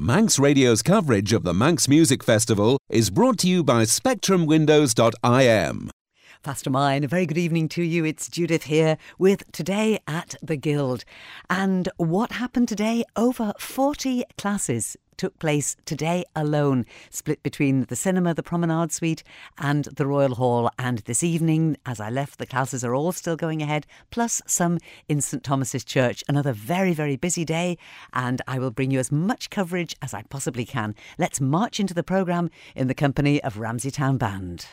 Manx Radio's coverage of the Manx Music Festival is brought to you by SpectrumWindows.im. Pastor Mine, a very good evening to you. It's Judith here with Today at the Guild. And what happened today? Over 40 classes took place today alone, split between the cinema, the Promenade Suite and the Royal Hall. And this evening, as I left, the classes are all still going ahead, plus some in St Thomas's Church. Another very, very busy day, and I will bring you as much coverage as I possibly can. Let's march into the programme in the company of Ramsey Town Band.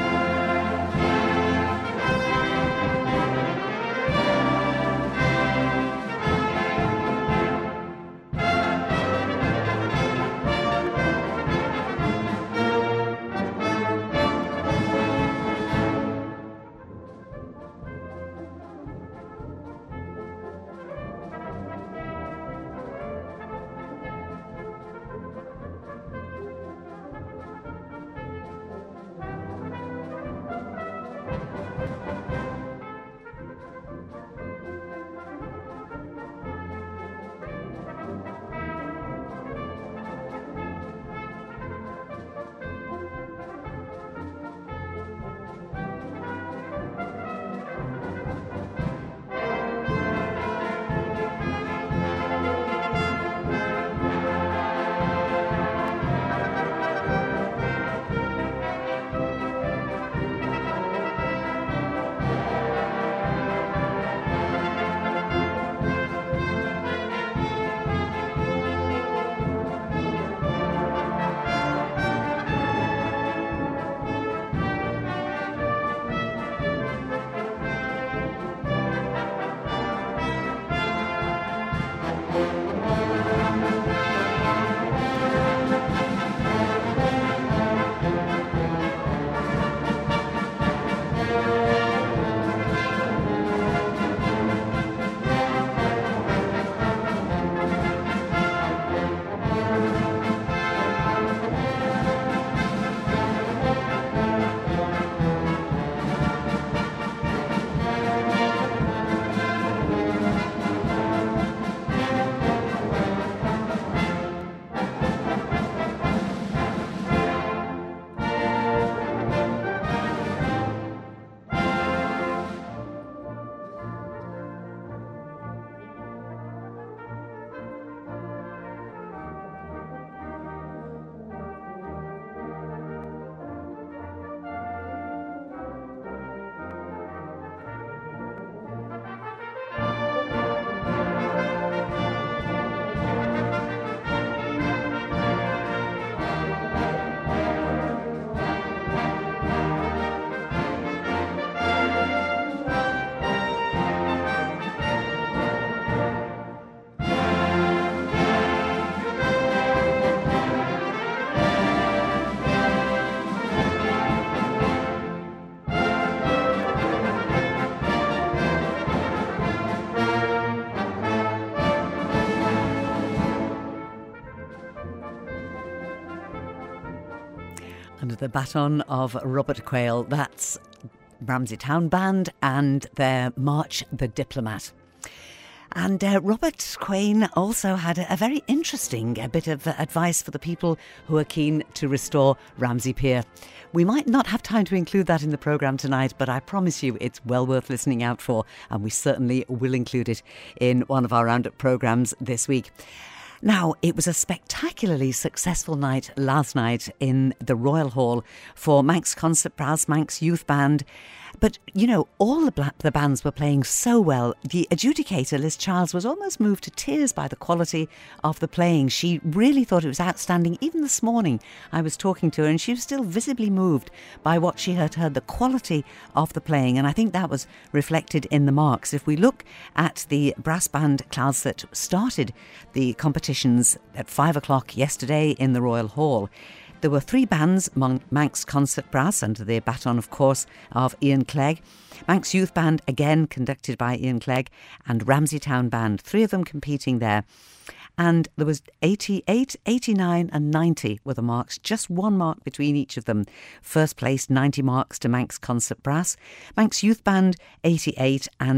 Under the baton of Robert Quayle, that's Ramsey Town Band and their March the Diplomat. And Robert Quayle also had a very interesting bit of advice for the people who are keen to restore Ramsey Pier. We might not have time to include that in the programme tonight, but I promise you it's well worth listening out for, and we certainly will include it in one of our roundup programmes this week. Now, it was a spectacularly successful night last night in the Royal Hall for Manx Concert Brass, Manx Youth Band. But, you know, all the bands were playing so well. The adjudicator, Liz Charles, was almost moved to tears by the quality of the playing. She really thought it was outstanding. Even this morning, I was talking to her and she was still visibly moved by what she had heard, the quality of the playing. And I think that was reflected in the marks. If we look at the brass band class that started the competitions at 5 o'clock yesterday in the Royal Hall, there were three bands, Manx Concert Brass, under the baton, of course, of Ian Clegg, Manx Youth Band, again conducted by Ian Clegg, and Ramsey Town Band, three of them competing there. And there was 88, 89 and 90 were the marks, just one mark between each of them. First place, 90 marks to Manx Concert Brass, Manx Youth Band, 88, and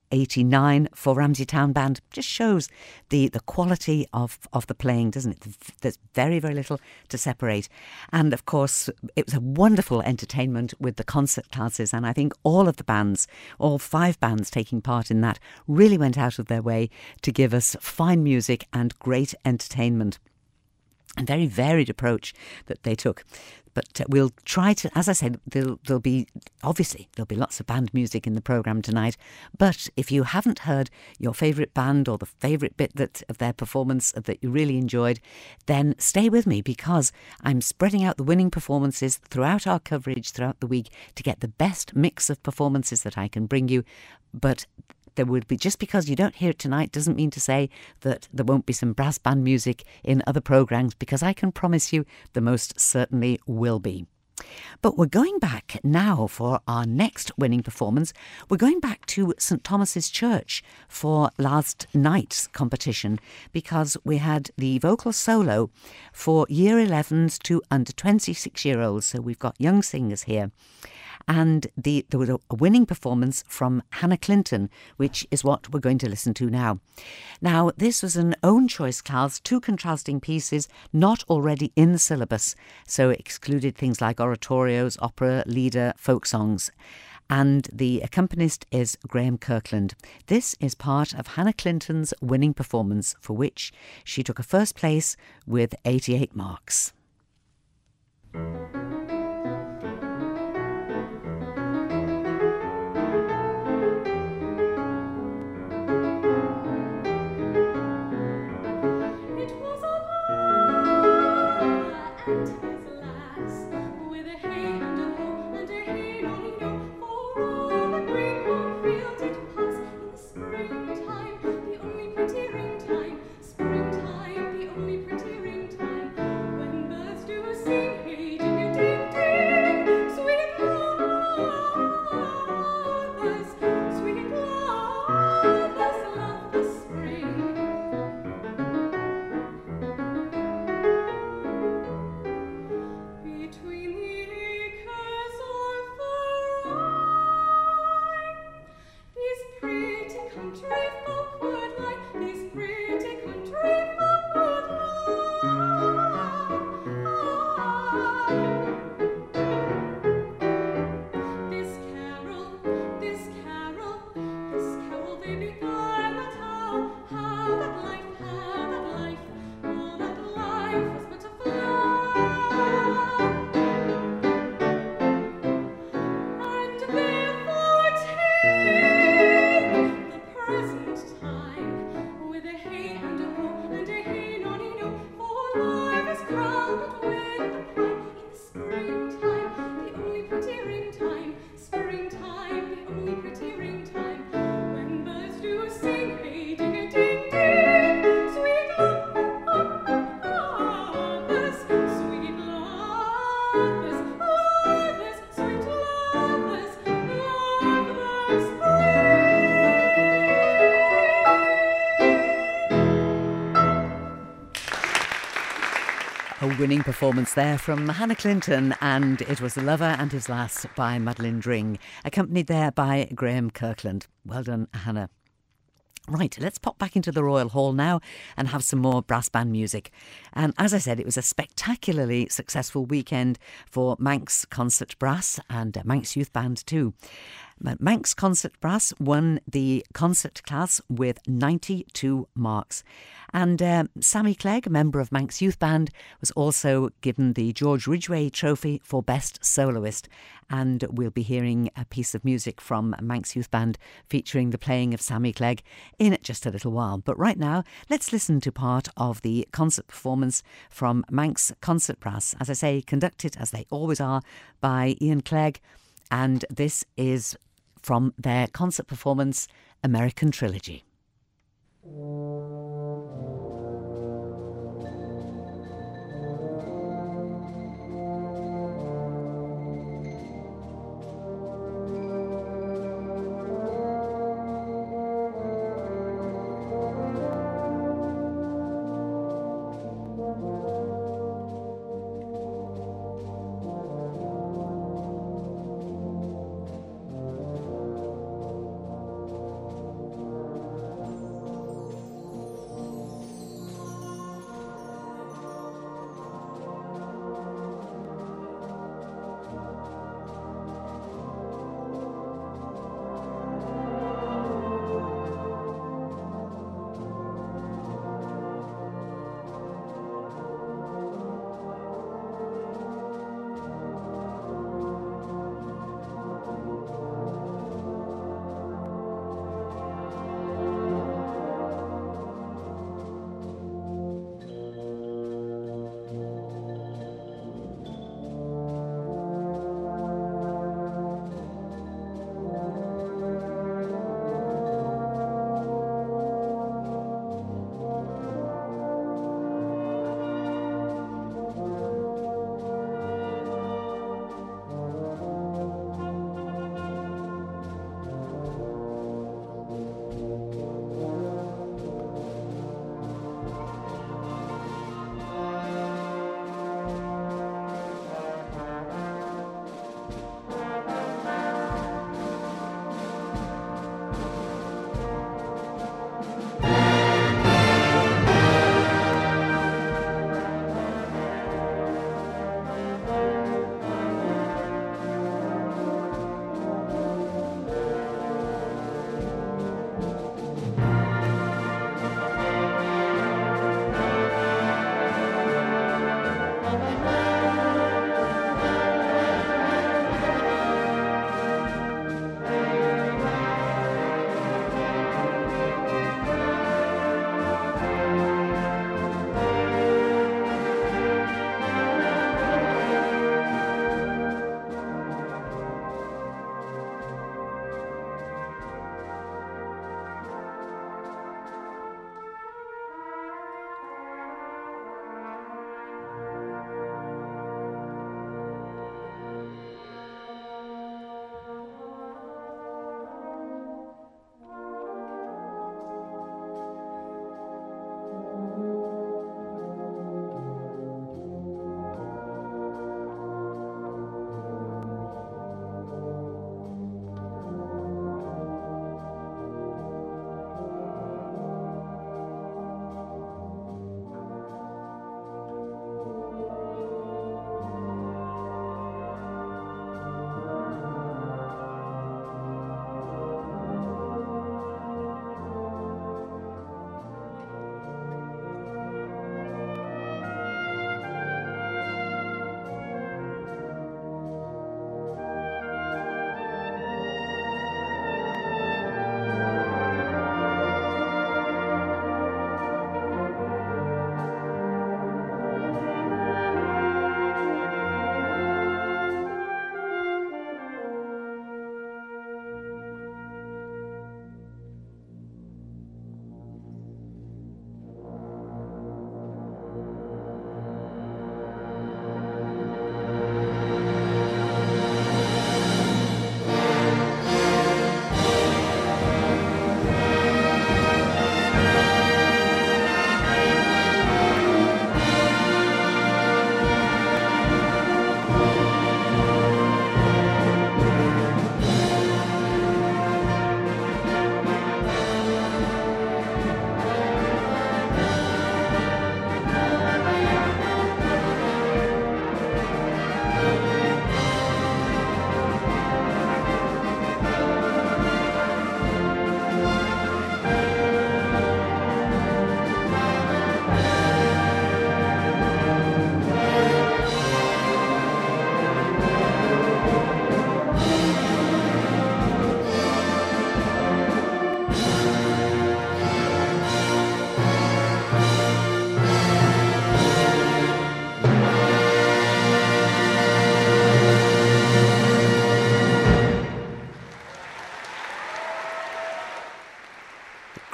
89 for Ramsey Town Band. Just shows the quality of the playing, doesn't it? There's very, very little to separate. And of course, it was a wonderful entertainment with the concert classes. And I think all of the bands, all 5 bands taking part in that, really went out of their way to give us fine music and great entertainment. A very varied approach that they took. But we'll try to, as I said, there'll be lots of band music in the programme tonight. But if you haven't heard your favourite band or the favourite bit of their performance that you really enjoyed, then stay with me, because I'm spreading out the winning performances throughout our coverage throughout the week to get the best mix of performances that I can bring you. But there would be, just because you don't hear it tonight doesn't mean to say that there won't be some brass band music in other programmes, because I can promise you there most certainly will be. But we're going back now for our next winning performance. We're going back to St Thomas's Church for last night's competition, because we had the vocal solo for year 11s to under 26-year-olds. So we've got young singers here. And there was a winning performance from Hannah Clinton, which is what we're going to listen to now. Now, this was an own choice class, 2 contrasting pieces, not already in the syllabus. So it excluded things like oratorios, opera, lieder, folk songs. And the accompanist is Graham Kirkland. This is part of Hannah Clinton's winning performance, for which she took a first place with 88 marks. Winning performance there from Hannah Clinton, and it was The Lover and His Lass by Madeline Dring, accompanied there by Graham Kirkland. Well done, Hannah. Right, let's pop back into the Royal Hall now and have some more brass band music. And as I said, it was a spectacularly successful weekend for Manx Concert Brass and Manx Youth Band too. Manx Concert Brass won the concert class with 92 marks. And Sammy Clegg, a member of Manx Youth Band, was also given the George Ridgway Trophy for Best Soloist. And we'll be hearing a piece of music from Manx Youth Band featuring the playing of Sammy Clegg in just a little while. But right now, let's listen to part of the concert performance from Manx Concert Brass. As I say, conducted, as they always are, by Ian Clegg. And this is from their concert performance, American Trilogy.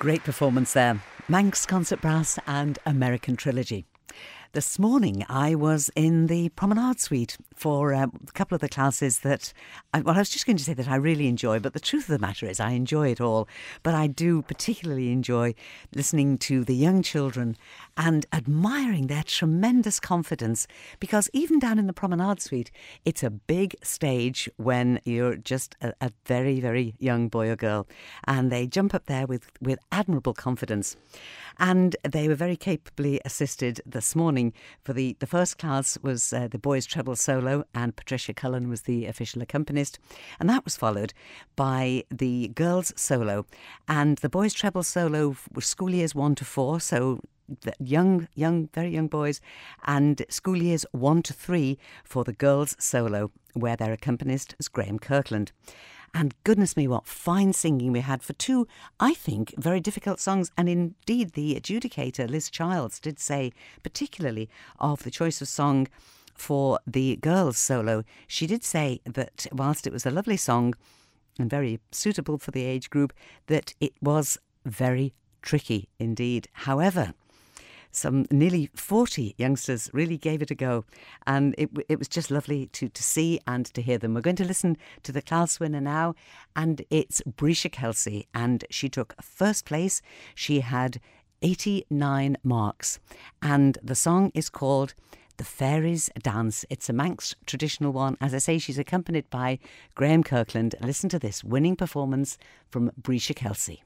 Great performance there. Manx Concert Brass and American Trilogy. This morning I was in the Promenade Suite for a couple of the classes that, I was just going to say that I really enjoy, but the truth of the matter is I enjoy it all. But I do particularly enjoy listening to the young children and admiring their tremendous confidence, because even down in the Promenade Suite, it's a big stage when you're just a very, very young boy or girl. And they jump up there with admirable confidence. And they were very capably assisted this morning. For the first class was the boys' treble solo, and Patricia Cullen was the official accompanist. And that was followed by the girls' solo. And the boys' treble solo was school years 1 to 4, so young, very young boys, and school years 1 to 3 for the girls' solo, where their accompanist is Graham Kirkland. And goodness me, what fine singing we had for two, I think, very difficult songs. And indeed, the adjudicator, Liz Childs, did say, particularly of the choice of song for the girls' solo, she did say that whilst it was a lovely song and very suitable for the age group, that it was very tricky indeed. However, some nearly 40 youngsters really gave it a go, and it was just lovely to see and to hear them. We're going to listen to the class winner now, and it's Brisha Kelsey, and she took first place. She had 89 marks, and the song is called The Fairies Dance. It's a Manx traditional one. As I say, she's accompanied by Graham Kirkland. Listen to this winning performance from Brisha Kelsey.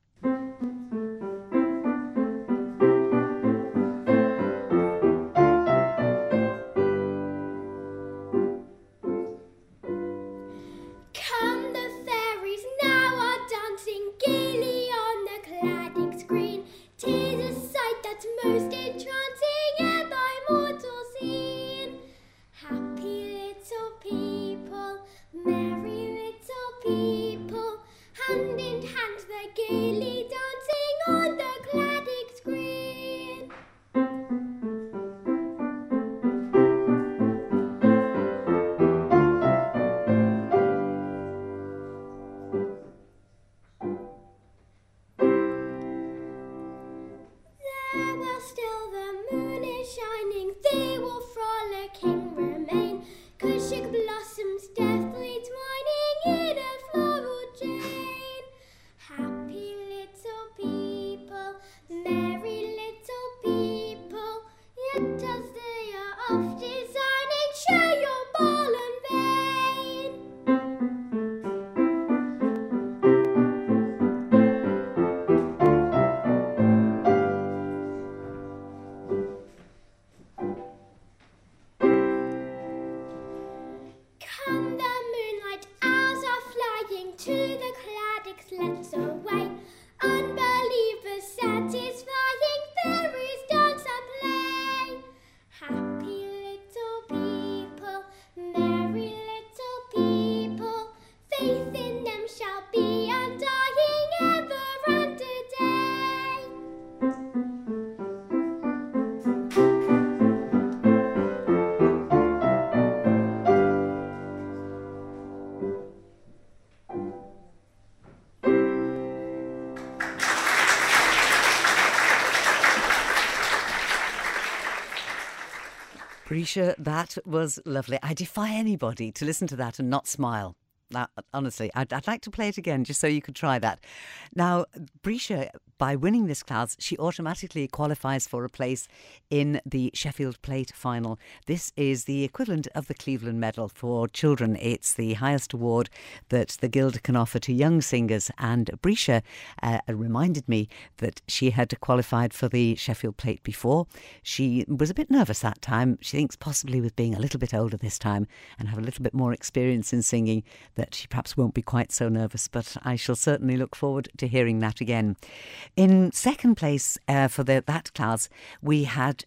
Brisha, that was lovely. I defy anybody to listen to that and not smile. Now, honestly, I'd like to play it again just so you could try that. Now, Brisha, by winning this class, she automatically qualifies for a place in the Sheffield Plate final. This is the equivalent of the Cleveland Medal for children. It's the highest award that the Guild can offer to young singers. And Brisha reminded me that she had qualified for the Sheffield Plate before. She was a bit nervous that time. She thinks possibly with being a little bit older this time and have a little bit more experience in singing, that she perhaps won't be quite so nervous, but I shall certainly look forward to hearing that again. In second place for that class, we had,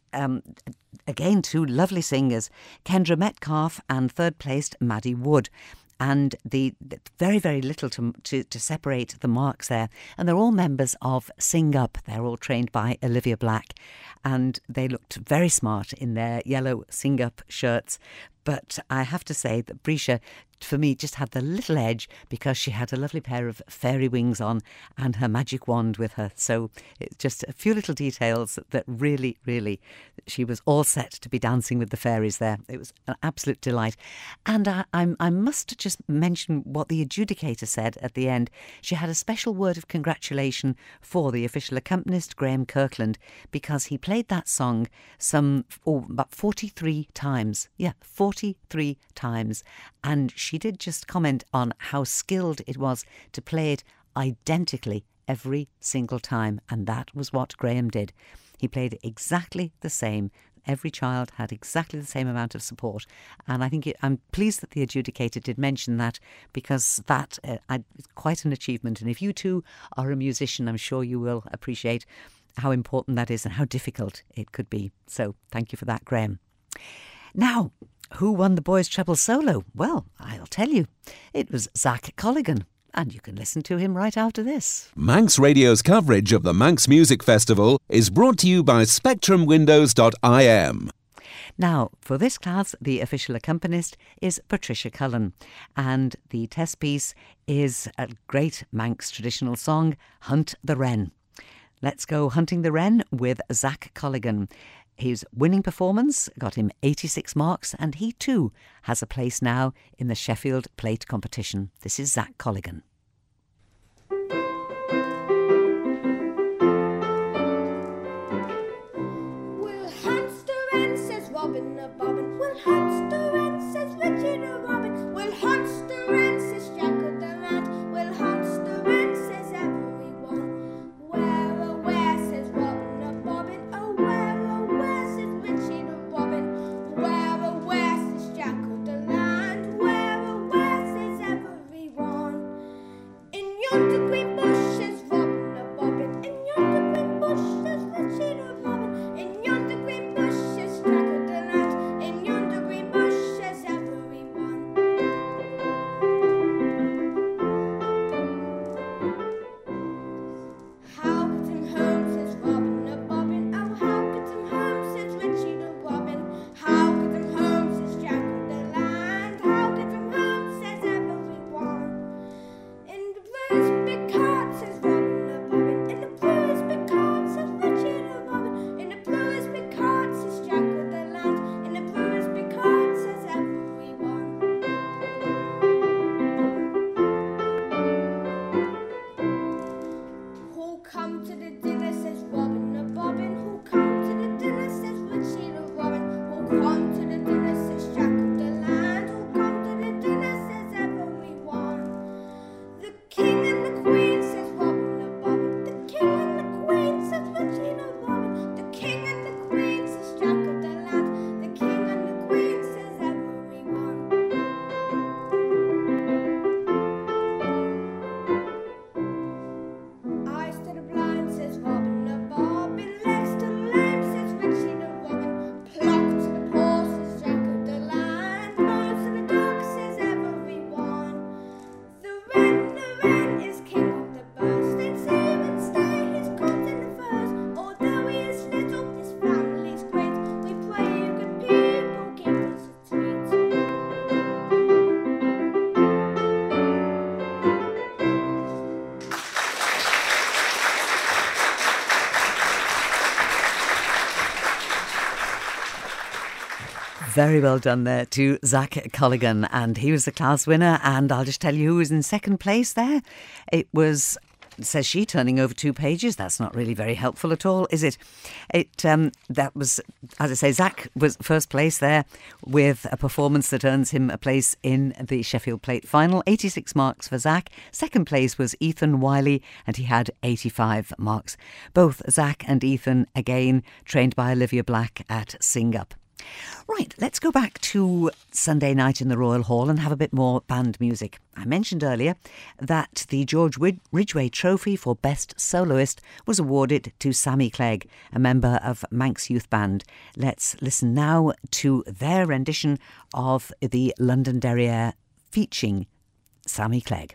again, two lovely singers, Kendra Metcalf, and third placed Maddie Wood. And the very, very little to separate the marks there. And they're all members of Sing Up. They're all trained by Olivia Black. And they looked very smart in their yellow Sing Up shirts. But I have to say that Brisha for me, just had the little edge because she had a lovely pair of fairy wings on and her magic wand with her. So it's just a few little details that really, really, she was all set to be dancing with the fairies there. It was an absolute delight. And I must just mention what the adjudicator said at the end. She had a special word of congratulation for the official accompanist, Graham Kirkland, because he played that song about 43 times. Yeah, 43 times. And she did just comment on how skilled it was to play it identically every single time. And that was what Graham did. He played it exactly the same. Every child had exactly the same amount of support. And I think I'm pleased that the adjudicator did mention that, because that is quite an achievement. And if you too are a musician, I'm sure you will appreciate how important that is and how difficult it could be. So thank you for that, Graham. Now, who won the boys' treble solo? Well, I'll tell you. It was Zach Colligan. And you can listen to him right after this. Manx Radio's coverage of the Manx Music Festival is brought to you by SpectrumWindows.im. Now, for this class, the official accompanist is Patricia Cullen, and the test piece is a great Manx traditional song, Hunt the Wren. Let's go hunting the wren with Zach Colligan. His winning performance got him 86 marks, and he too has a place now in the Sheffield Plate competition. This is Zach Colligan. We'll hunt the wren, says Robin a Bobbin. We'll hunt the wren, says Richard a Robin. We'll hunt the wren, says Jack of the Land. We'll hunt the wren, says everyone. Where, says Robin a Bobbin. Oh, where, says Richard a Robin. Where, says Jack of the Land. Where, says everyone. In yonder green bush, says Robin a Bobbin. In yonder green bush, says Richard a Robin. In yonder green bush, says Jack of the Land. In yonder green bush, says everyone. How get him home, says Robin a Bobbin. Oh, how get him home, says Richard a Robin. How get him home, says Jack of the Land. How get him home, says everyone. In the brewer's big cart, says Robin a Bobbin. In the brewer's big cart, says Richard a Robin. In the brewer's big cart, says Jack of the Land. In the brewer's big cart, says everyone. Who'll come to the dinner, says Robin a Bobbin. Who'll come to the dinner, says Richard a Robin. Who'll come to the dinner, says Jack of the Land. Who'll come to the dinner, says everyone. The king and the queen, says Robin a Bobbin. The king and the queen, says Richard a Robin. The king and the queen, says Jack of the Land. The king and the queen, says everyone. Eyes to the blind, says Robin a Bobbin. Legs to the lame, says Richard a Robin. Pluck to the poor, says Jack of the Land. Bones to the dog, says everyone. The wren is king of the birds. Stay safe and stay, he's caught in the furs. Although he is little, his family's great. We pray you good people give us a treat. Very well done there to Zach Colligan, and he was the class winner. And I'll just tell you who was in second place there. It was, says she, turning over 2 pages. That's not really very helpful at all, is it? That was, as I say, Zach was first place there with a performance that earns him a place in the Sheffield Plate final. 86 marks for Zach. Second place was Ethan Wiley, and he had 85 marks. Both Zach and Ethan, again, trained by Olivia Black at Sing Up. Right, let's go back to Sunday night in the Royal Hall and have a bit more band music. I mentioned earlier that the George Ridgway Trophy for Best Soloist was awarded to Sammy Clegg, a member of Manx Youth Band. Let's listen now to their rendition of the London Derriere featuring Sammy Clegg.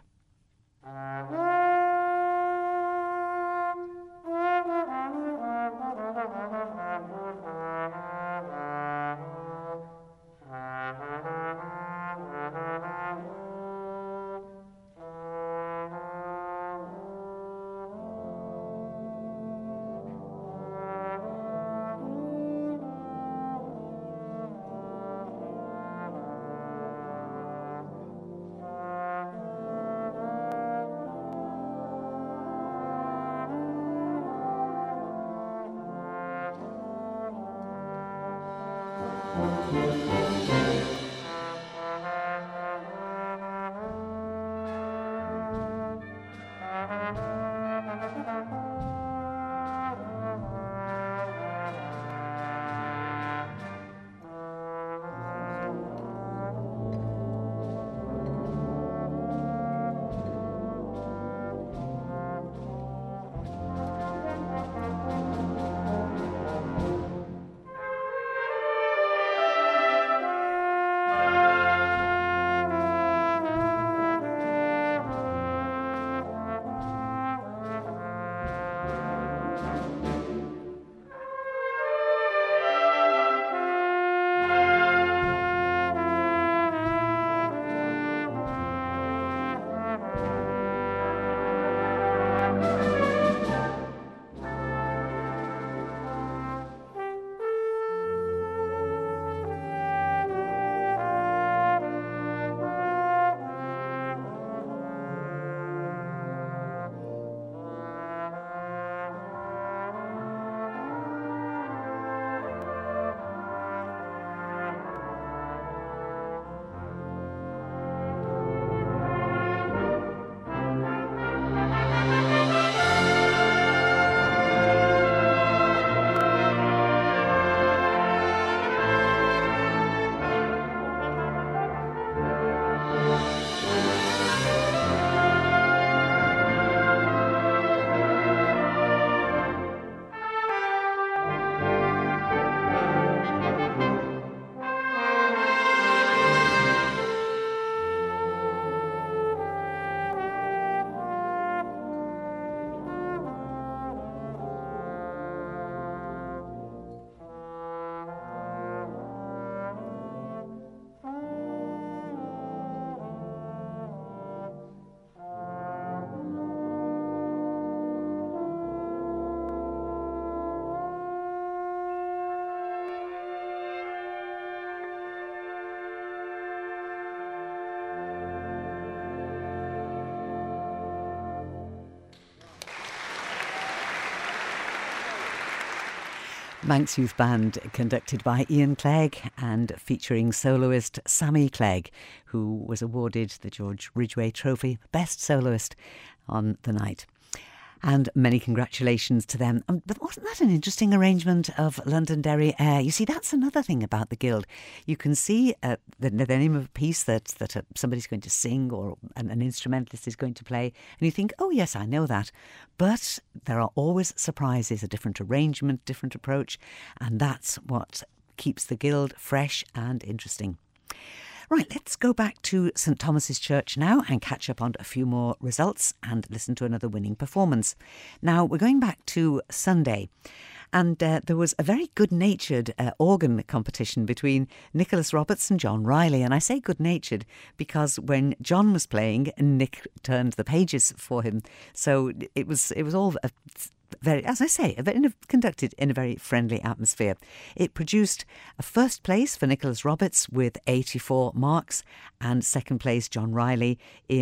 Manx Youth Band, conducted by Ian Clegg and featuring soloist Sammy Clegg, who was awarded the George Ridgway Trophy Best Soloist on the night. And many congratulations to them. But wasn't that an interesting arrangement of Londonderry Air? You see, that's another thing about the Guild. You can see the name of a piece that somebody's going to sing or an instrumentalist is going to play, and you think, oh yes, I know that. But there are always surprises, a different arrangement, different approach, and that's what keeps the Guild fresh and interesting. Right, let's go back to St Thomas's Church now and catch up on a few more results and listen to another winning performance. Now, we're going back to Sunday, and there was a very good-natured organ competition between Nicholas Roberts and John Riley. And I say good-natured because when John was playing, Nick turned the pages for him. So it was all very, as I say, conducted in a very friendly atmosphere. It produced a first place for Nicholas Roberts with 84 marks and second place John Riley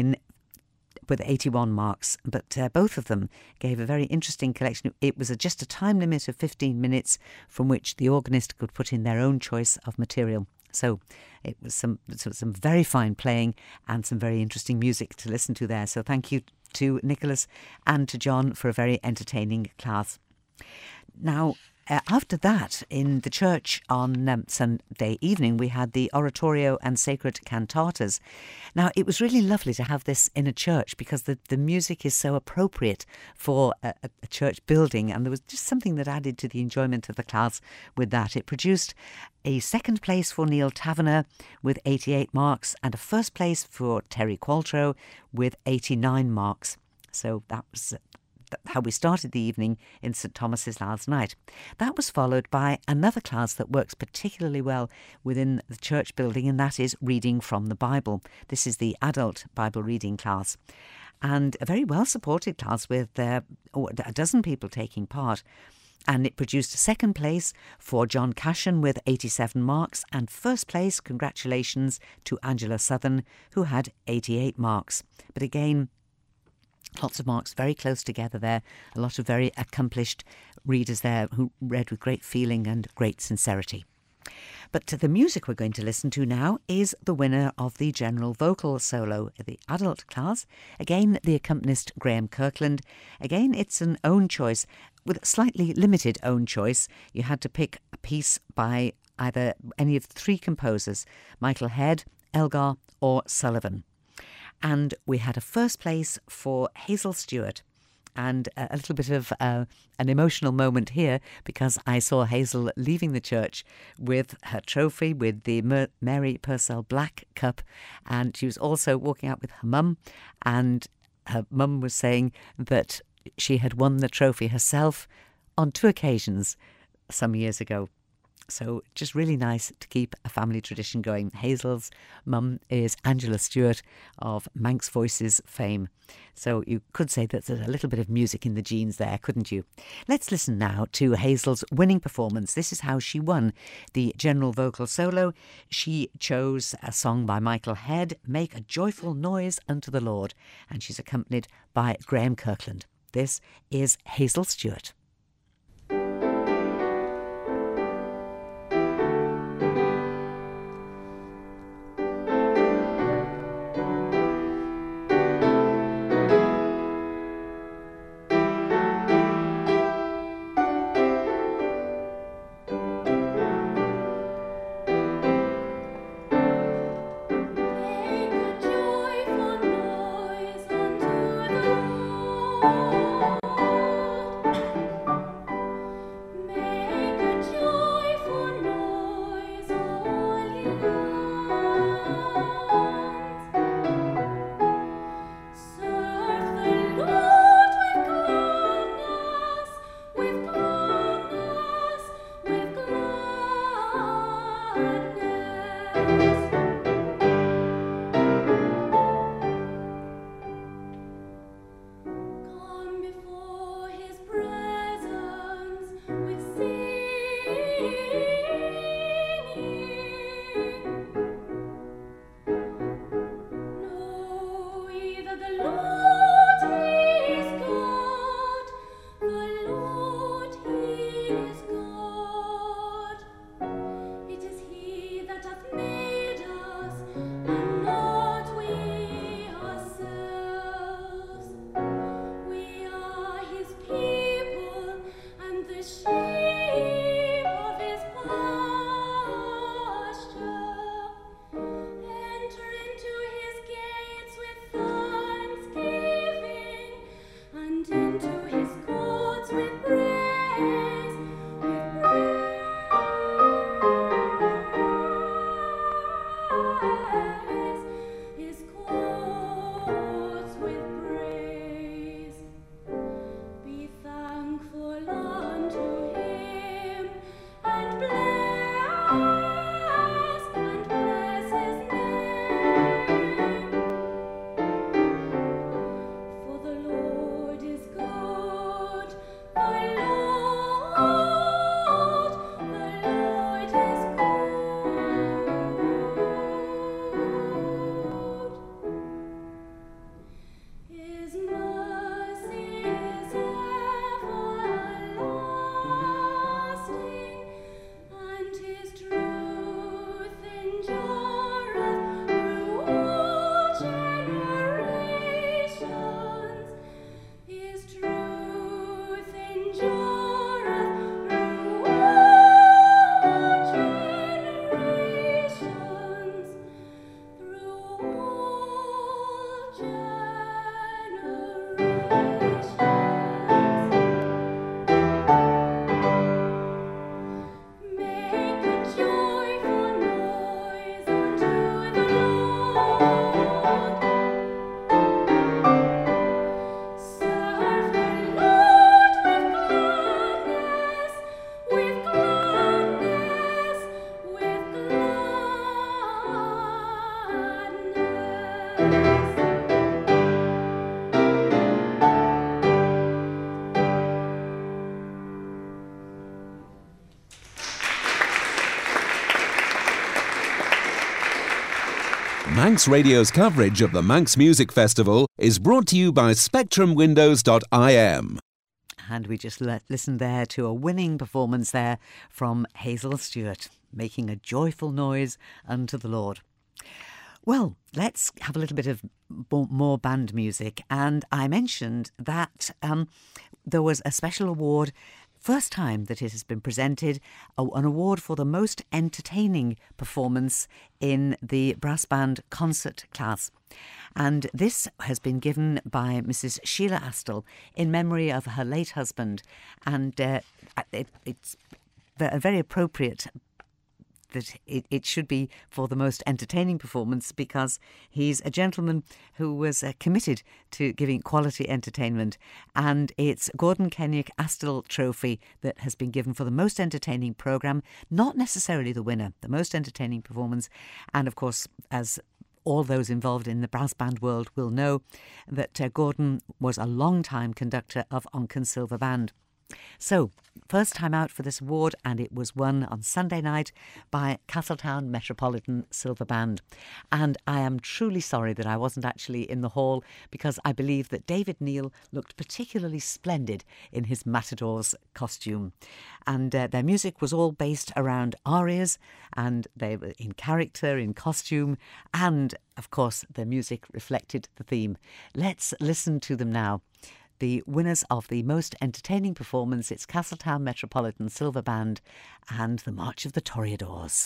with 81 marks. But both of them gave a very interesting collection. It was just a time limit of 15 minutes from which the organist could put in their own choice of material. So it was some very fine playing and some very interesting music to listen to there. So thank you to Nicholas and to John for a very entertaining class. Now, after that, in the church on Sunday evening, we had the oratorio and sacred cantatas. Now, it was really lovely to have this in a church because the music is so appropriate for a church building, and there was just something that added to the enjoyment of the class with that. It produced a second place for Neil Taverner with 88 marks and a first place for Terry Qualtrough with 89 marks. So that was how we started the evening in St Thomas's last night. That was followed by another class that works particularly well within the church building, and that is reading from the Bible. This is the adult Bible reading class, and a very well supported class with a dozen people taking part. And it produced second place for John Cashin with 87 marks, and first place, congratulations to Angela Southern, who had 88 marks. But again, lots of marks very close together there. A lot of very accomplished readers there who read with great feeling and great sincerity. But the music we're going to listen to now is the winner of the general vocal solo, the adult class. Again, the accompanist Graham Kirkland. Again, it's an own choice, with slightly limited own choice. You had to pick a piece by either any of the three composers, Michael Head, Elgar or Sullivan. And we had a first place for Hazel Stewart. And a little bit of an emotional moment here, because I saw Hazel leaving the church with her trophy, with the Mary Purcell Black Cup, and she was also walking out with her mum, and her mum was saying that she had won the trophy herself on 2 occasions some years ago. So just really nice to keep a family tradition going. Hazel's mum is Angela Stewart of Manx Voices fame. So you could say that there's a little bit of music in the genes there, couldn't you? Let's listen now to Hazel's winning performance. This is how she won the general vocal solo. She chose a song by Michael Head, Make a Joyful Noise Unto the Lord, and she's accompanied by Graham Kirkland. This is Hazel Stewart. Manx Radio's coverage of the Manx Music Festival is brought to you by SpectrumWindows.im. And we just listened there to a winning performance there from Hazel Stewart. making a joyful noise unto the Lord. Well, let's have a little bit of more band music. And I mentioned that there was a special award, first time that it has been presented, an award for the most entertaining performance in the brass band concert class. And this has been given by Mrs. Sheila Astle in memory of her late husband. And it's very appropriate that it should be for the most entertaining performance, because he's a gentleman who was committed to giving quality entertainment. And it's Gordon Kenyock Astle Trophy that has been given for the most entertaining programme, not necessarily the winner, the most entertaining performance. And of course, as all those involved in the brass band world will know, that Gordon was a long-time conductor of Onken Silver Band. So, first time out for this award, and it was won on Sunday night by Castletown Metropolitan Silver Band. And I am truly sorry that I wasn't actually in the hall, because I believe that David Neal looked particularly splendid in his Matador's costume. And their music was all based around arias, and they were in character, in costume, and of course their music reflected the theme. Let's listen to them now. The winners of the most entertaining performance, it's Castletown Metropolitan Silver Band and the March of the Toreadors.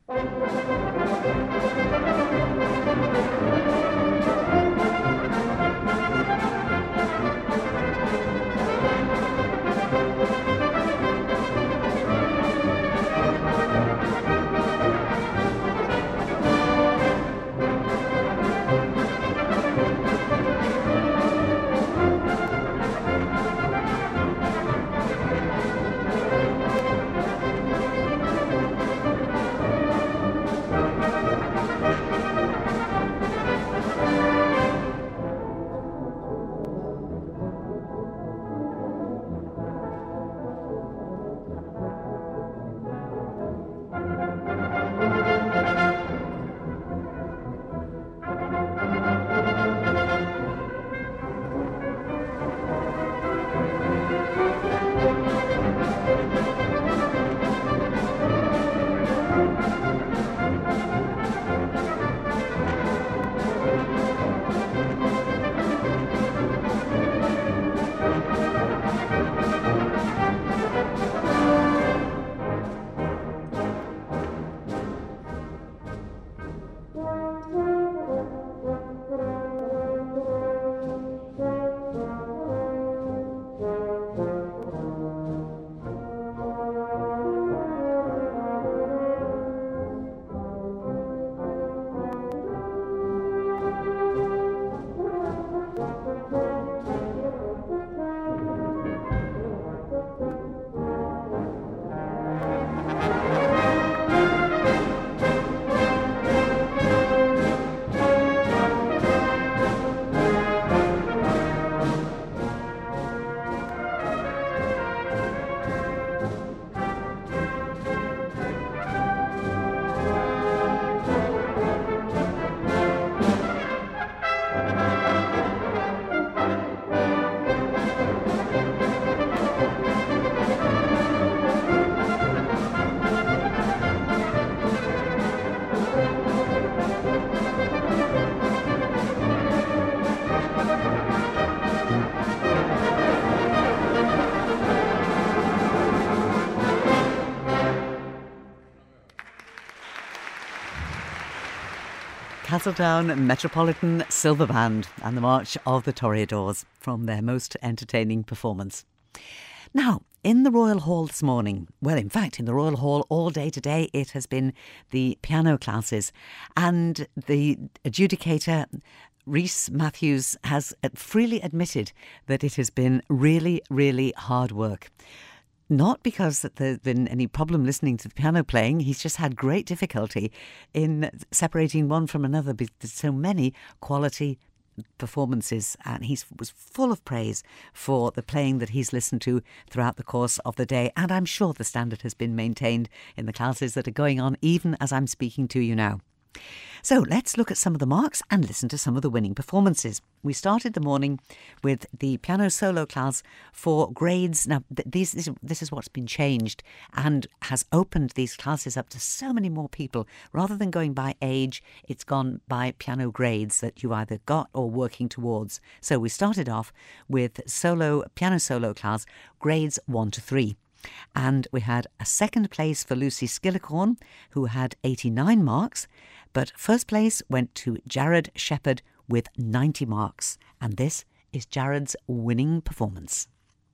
Castletown Metropolitan Silver Band and the March of the Toreadors from their most entertaining performance. Now, in the Royal Hall this morning, well, in fact, in the Royal Hall all day today, it has been the piano classes. And the adjudicator, Rhys Matthews, has freely admitted that it has been really, really hard work. Not because there's been any problem listening to the piano playing. He's just had great difficulty in separating one from another because there's so many quality performances, and he was full of praise for the playing that he's listened to throughout the course of the day. And I'm sure the standard has been maintained in the classes that are going on even as I'm speaking to you now. So let's look at some of the marks and listen to some of the winning performances. We started the morning with the piano solo class for grades. Now, this is what's been changed and has opened these classes up to so many more people. Rather than going by age, it's gone by piano grades that you either got or working towards. So we started off with piano solo class, grades 1 to 3. And we had a second place for Lucy Skillicorn, who had 89 marks. But first place went to Jared Shepherd with 90 marks. And this is Jared's winning performance.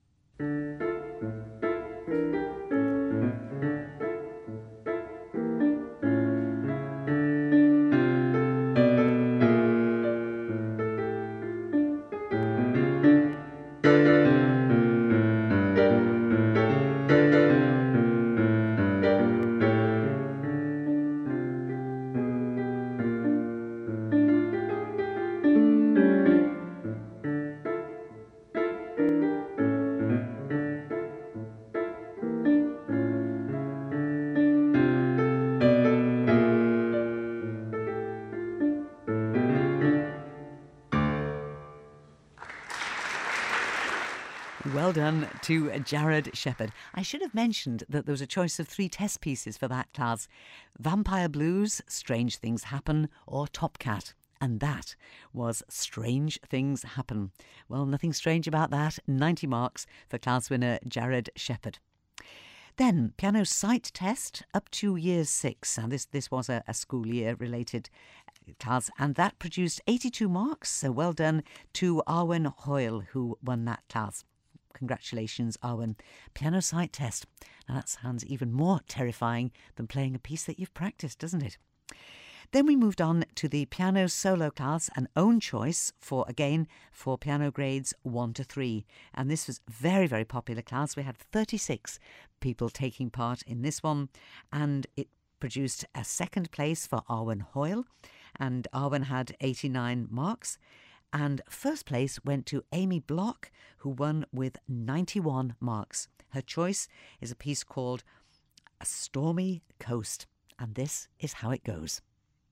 Well done to Jared Shepherd. I should have mentioned that there was a choice of 3 test pieces for that class. Vampire Blues, Strange Things Happen, or Top Cat. And that was Strange Things Happen. Well, nothing strange about that. 90 marks for class winner Jared Shepherd. Then, piano sight test up to year 6. And this was a school year related class, and that produced 82 marks. So well done to Arwen Hoyle, who won that class. Congratulations, Arwen. Piano sight test. Now that sounds even more terrifying than playing a piece that you've practiced, doesn't it? Then we moved on to the piano solo class, an own choice for piano grades 1 to 3. And this was very, very popular class. We had 36 people taking part in this one, and it produced a second place for Arwen Hoyle, and Arwen had 89 marks. And first place went to Amy Block, who won with 91 marks. Her choice is a piece called A Stormy Coast. And this is how it goes.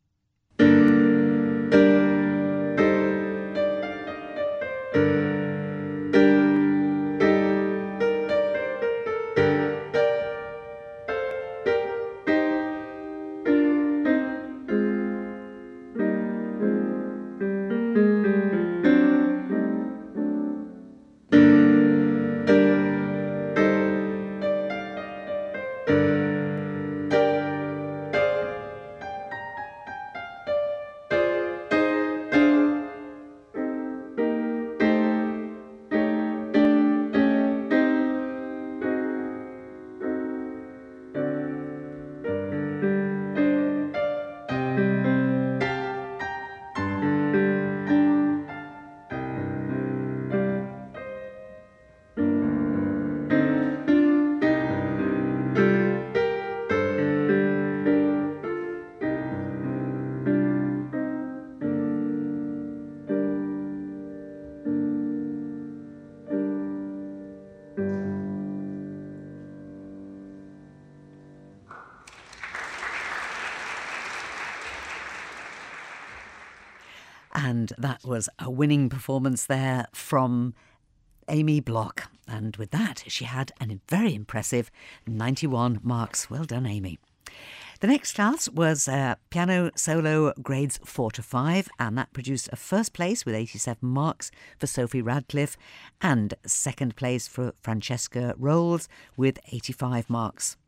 And that was a winning performance there from Amy Block. And with that, she had a very impressive 91 marks. Well done, Amy. The next class was piano solo grades 4 to 5, and that produced a first place with 87 marks for Sophie Radcliffe and second place for Francesca Rolls with 85 marks.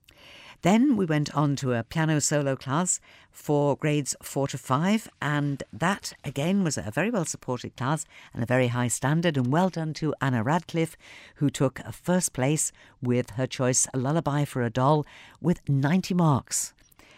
Then we went on to a piano solo class for grades 4 to 5, and that again was a very well supported class and a very high standard, and well done to Anna Radcliffe, who took a first place with her choice A Lullaby for a Doll with 90 marks.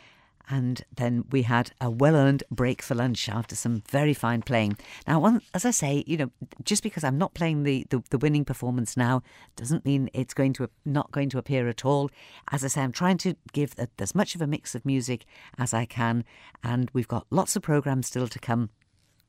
And then we had a well-earned break for lunch after some very fine playing. Now, as I say, just because I'm not playing the winning performance now doesn't mean it's not going to appear at all. As I say, I'm trying to give as much of a mix of music as I can, and we've got lots of programmes still to come.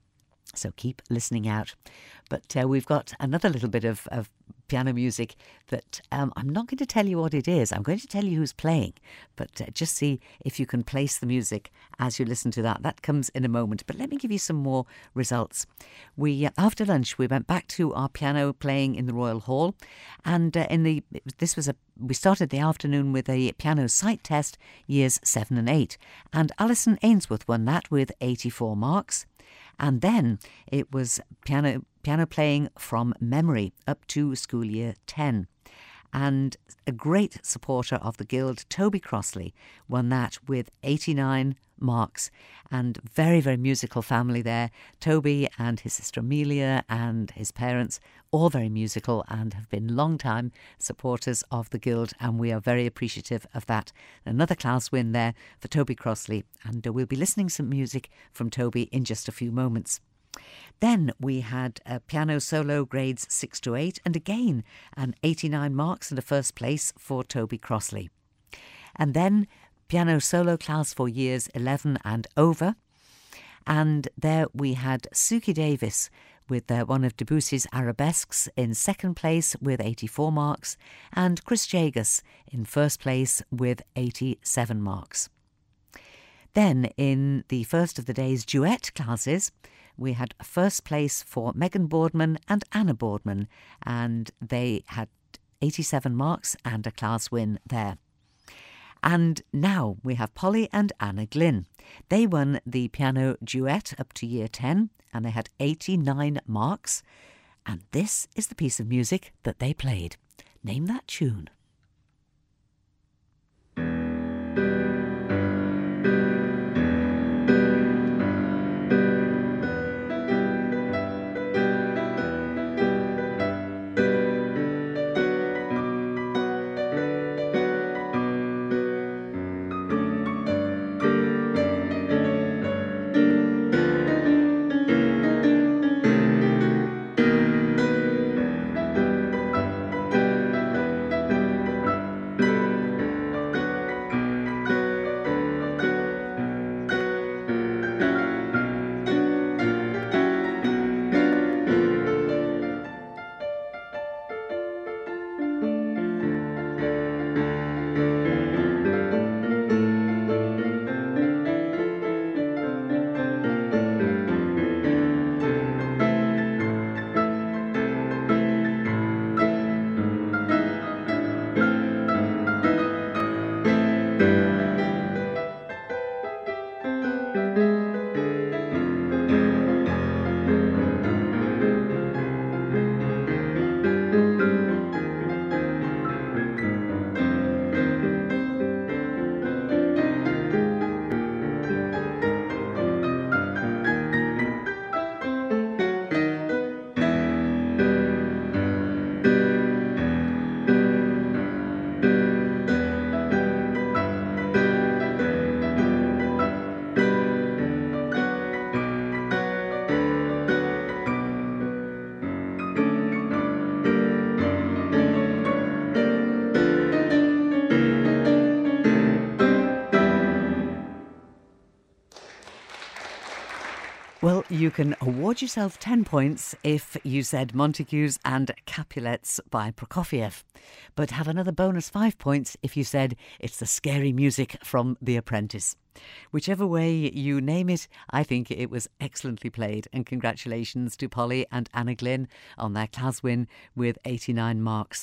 So keep listening out. But we've got another little bit of piano music that I'm not going to tell you what it is. I'm going to tell you who's playing. But just see if you can place the music as you listen to that. That comes in a moment. But let me give you some more results. We after lunch, we went back to our piano playing in the Royal Hall. And we started the afternoon with a piano sight test, years 7 and 8. And Alison Ainsworth won that with 84 marks. And then it was piano playing from memory up to school year 10. And a great supporter of the Guild, Toby Crossley, won that with 89 marks. And very, very musical family there. Toby and his sister Amelia and his parents, all very musical and have been long-time supporters of the Guild, and we are very appreciative of that. Another class win there for Toby Crossley, and we'll be listening some music from Toby in just a few moments. Then we had a piano solo grades 6 to 8, and again an 89 marks and a first place for Toby Crossley. And then piano solo class for years 11 and over. And there we had Suki Davis with one of Debussy's arabesques in second place with 84 marks, and Chris Jagus in first place with 87 marks. Then in the first of the day's duet classes, we had a first place for Megan Boardman and Anna Boardman, and they had 87 marks and a class win there. And now we have Polly and Anna Glynn. They won the piano duet up to year 10 and they had 89 marks. And this is the piece of music that they played. Name that tune. Well, you can award yourself 10 points if you said Montagues and Capulets by Prokofiev, but have another bonus 5 points if you said it's the scary music from The Apprentice. Whichever way you name it, I think it was excellently played, and congratulations to Polly and Anna Glynn on their class win with 89 marks.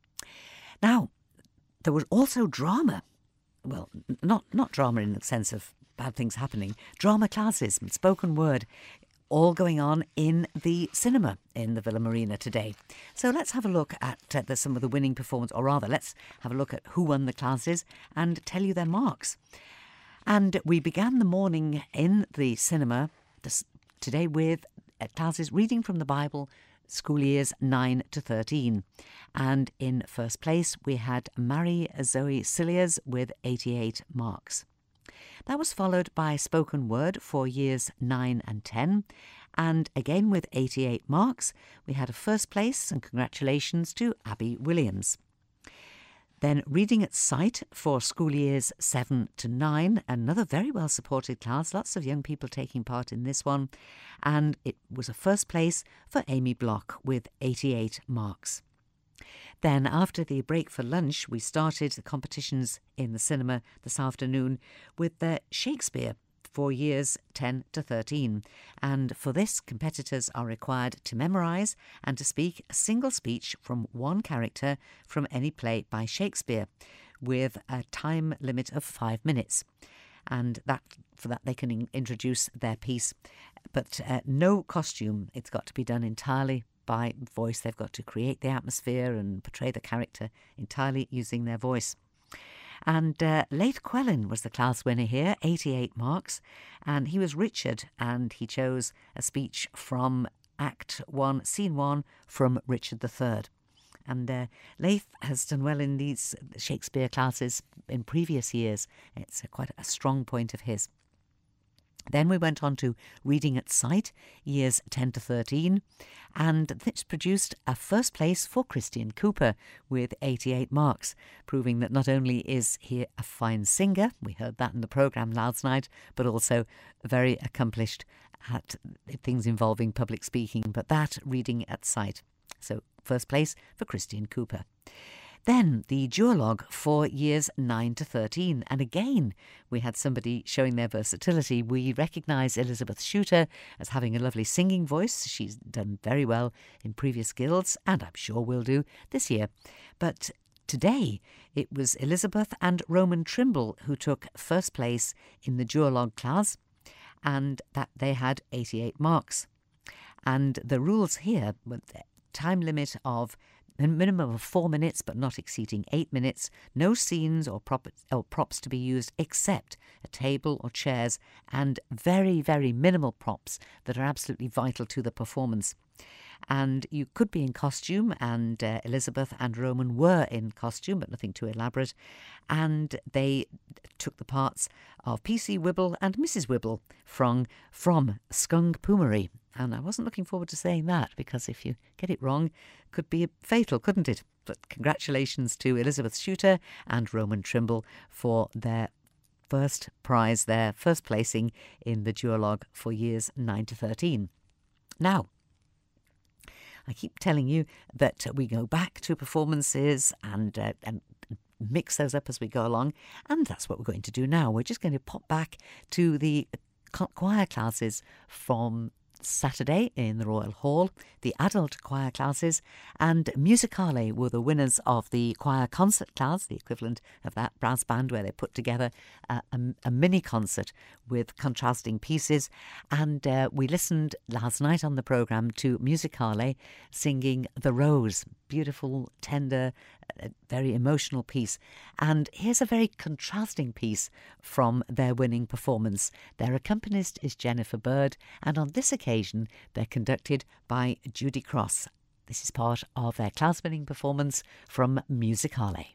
Now, there was also drama. Well, not drama in the sense of bad things happening. Drama classes, spoken word, all going on in the cinema in the Villa Marina today. So let's have a look at some of the winning performance, or rather, let's have a look at who won the classes and tell you their marks. And we began the morning in the cinema today with classes reading from the Bible, school years 9 to 13. And in first place, we had Mary Zoe Cilliers with 88 marks. That was followed by spoken word for years 9 and 10. And again with 88 marks, we had a first place, and congratulations to Abby Williams. Then Reading at Sight for school years 7 to 9, another very well supported class, lots of young people taking part in this one, and it was a first place for Amy Block with 88 marks. Then after the break for lunch, we started the competitions in the cinema this afternoon with Shakespeare for years 10 to 13. And for this, competitors are required to memorise and to speak a single speech from one character from any play by Shakespeare with a time limit of 5 minutes. And for that they can introduce their piece. But no costume. It's got to be done entirely by voice. They've got to create the atmosphere and portray the character entirely using their voice. And Leith Quellin was the class winner here, 88 marks. And he was Richard, and he chose a speech from Act 1, Scene 1 from Richard III. And Leith has done well in these Shakespeare classes in previous years. It's quite a strong point of his. Then we went on to Reading at Sight, years 10 to 13, and this produced a first place for Christian Cooper with 88 marks, proving that not only is he a fine singer, we heard that in the programme last night, but also very accomplished at things involving public speaking, but that Reading at Sight. So first place for Christian Cooper. Then the duologue for years 9 to 13. And again, we had somebody showing their versatility. We recognise Elizabeth Shooter as having a lovely singing voice. She's done very well in previous guilds, and I'm sure will do this year. But today, it was Elizabeth and Roman Trimble who took first place in the duologue class, and that they had 88 marks. And the rules here were the time limit of a minimum of 4 minutes, but not exceeding 8 minutes. No scenes or props to be used except a table or chairs, and very, very minimal props that are absolutely vital to the performance. And you could be in costume, and Elizabeth and Roman were in costume, but nothing too elaborate. And they took the parts of PC Wibble and Mrs. Wibble from Skung Poomery. And I wasn't looking forward to saying that, because if you get it wrong, it could be fatal, couldn't it? But congratulations to Elizabeth Shooter and Roman Trimble for their first prize, their first placing in the duologue for years 9 to 13. Now, I keep telling you that we go back to performances and mix those up as we go along, and that's what we're going to do now. We're just going to pop back to the choir classes from Saturday in the Royal Hall, the adult choir classes, and Musicale were the winners of the choir concert class, the equivalent of that brass band where they put together a mini concert with contrasting pieces. And we listened last night on the programme to Musicale singing The Rose, beautiful, tender, very emotional piece. And here's a very contrasting piece from their winning performance. Their accompanist is Jennifer Bird, and on this occasion they're conducted by Judy Cross. This is part of their class-winning performance from Musicale.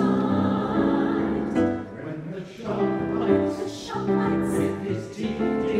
With his teeth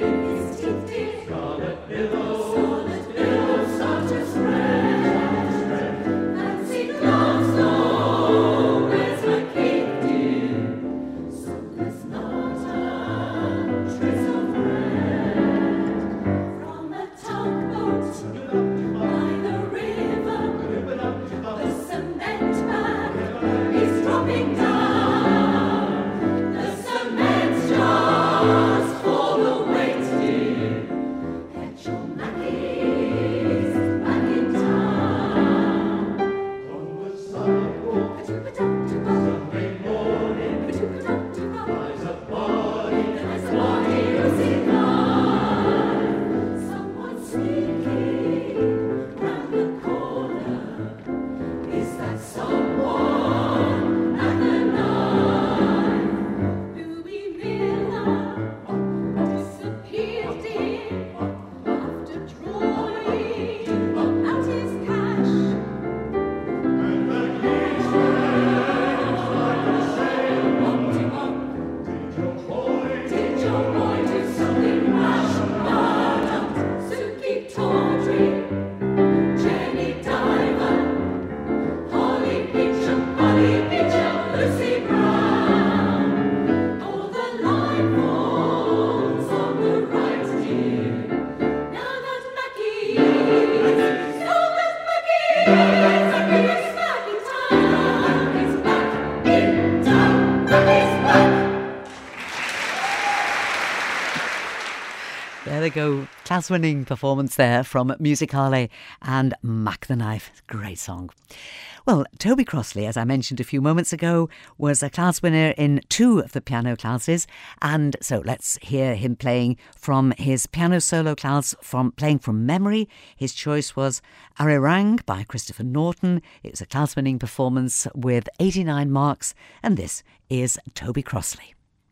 ago. Class-winning performance there from Musicale and Mac the Knife. Great song. Well, Toby Crossley, as I mentioned a few moments ago, was a class winner in 2 of the piano classes. And so let's hear him playing from his piano solo class, playing from memory. His choice was Arirang by Christopher Norton. It was a class-winning performance with 89 marks. And this is Toby Crossley.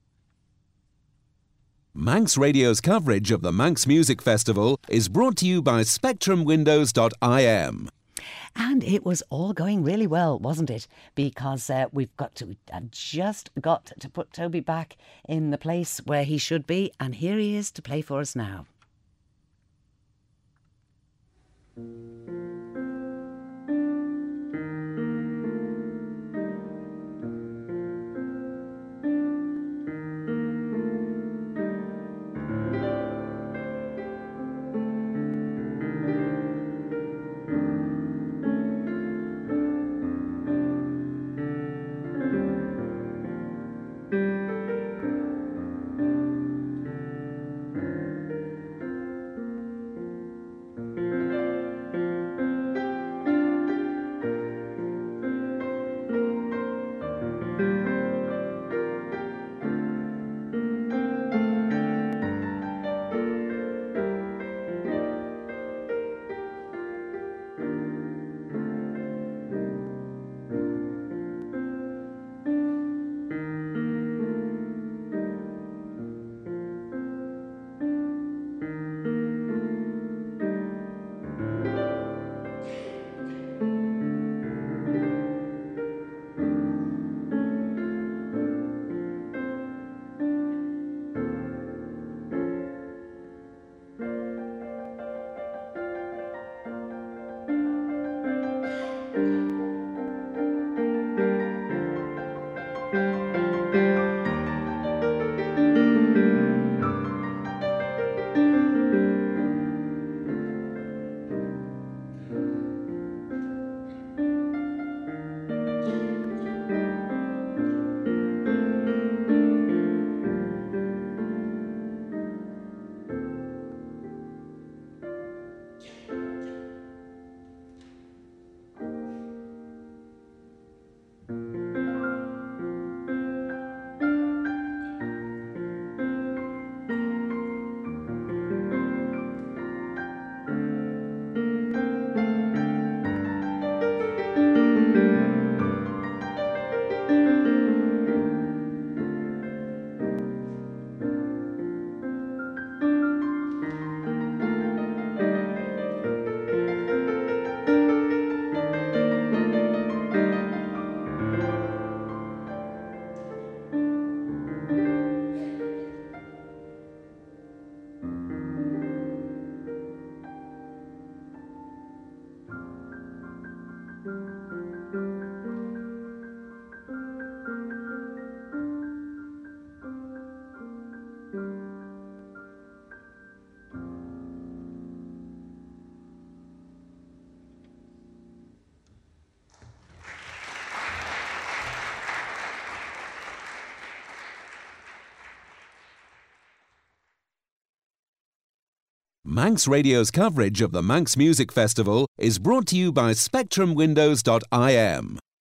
Manx Radio's coverage of the Manx Music Festival is brought to you by SpectrumWindows.im. And it was all going really well, wasn't it? Because we've just got to put Toby back in the place where he should be. And here he is to play for us now. Manx Radio's coverage of the Manx Music Festival is brought to you by SpectrumWindows.im.